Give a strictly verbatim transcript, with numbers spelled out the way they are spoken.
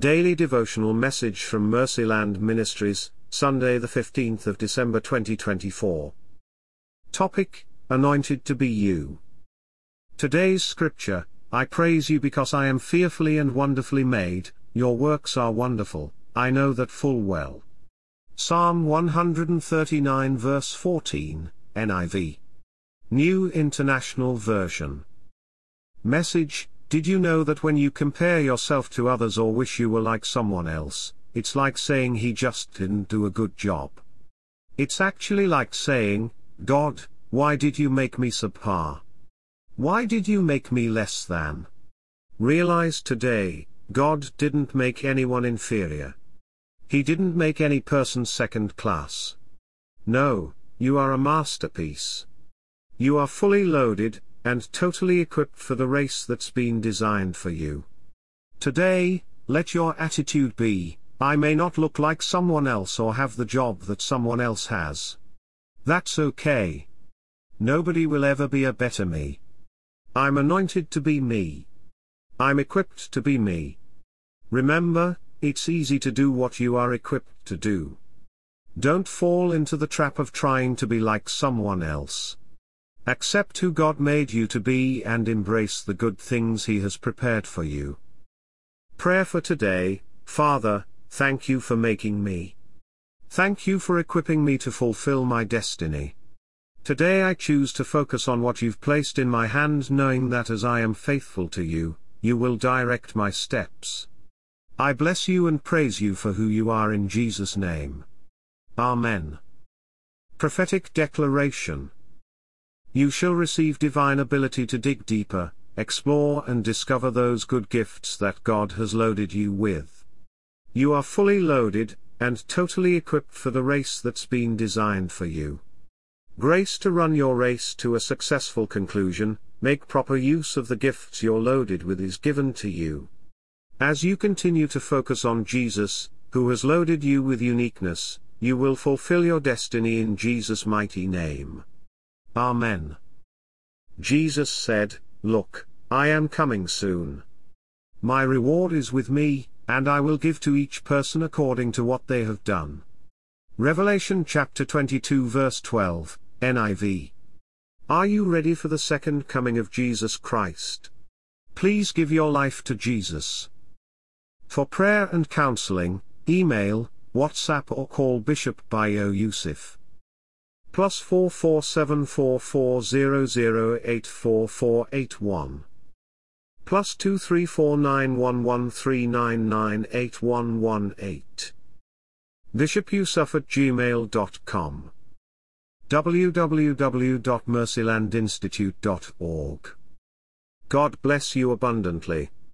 Daily Devotional Message from Mercyland Ministries, Sunday the fifteenth of December twenty twenty-four. Topic: Anointed to be you. Today's scripture: I praise you because I am fearfully and wonderfully made, your works are wonderful, I know that full well. Psalm one thirty-nine verse fourteen, N I V. New International Version. Message: Did you know that when you compare yourself to others or wish you were like someone else, it's like saying he just didn't do a good job? It's actually like saying, God, why did you make me subpar? Why did you make me less than? Realize today, God didn't make anyone inferior. He didn't make any person second class. No, you are a masterpiece. You are fully loaded, and totally equipped for the race that's been designed for you. Today, let your attitude be, I may not look like someone else or have the job that someone else has. That's okay. Nobody will ever be a better me. I'm anointed to be me. I'm equipped to be me. Remember, it's easy to do what you are equipped to do. Don't fall into the trap of trying to be like someone else. Accept who God made you to be and embrace the good things He has prepared for you. Prayer for today: Father, thank you for making me. Thank you for equipping me to fulfill my destiny. Today I choose to focus on what you've placed in my hand, knowing that as I am faithful to you, you will direct my steps. I bless you and praise you for who you are in Jesus' name. Amen. Prophetic Declaration. You shall receive divine ability to dig deeper, explore and discover those good gifts that God has loaded you with. You are fully loaded, and totally equipped for the race that's been designed for you. Grace to run your race to a successful conclusion. Make proper use of the gifts you're loaded with is given to you. As you continue to focus on Jesus, who has loaded you with uniqueness, you will fulfill your destiny in Jesus' mighty name. Amen. Jesus said, Look, I am coming soon. My reward is with me, and I will give to each person according to what they have done. Revelation chapter twenty-two verse twelve, N I V. Are you ready for the second coming of Jesus Christ? Please give your life to Jesus. For prayer and counseling, email, WhatsApp or call Bishop Bayo Yusuf. Plus four four seven four four zero zero eight four four eight one. Plus two three four nine one one three nine nine eight one one eight. bishop yusuf at gmail dot com. w w w dot mercyland institute dot org. God bless you abundantly.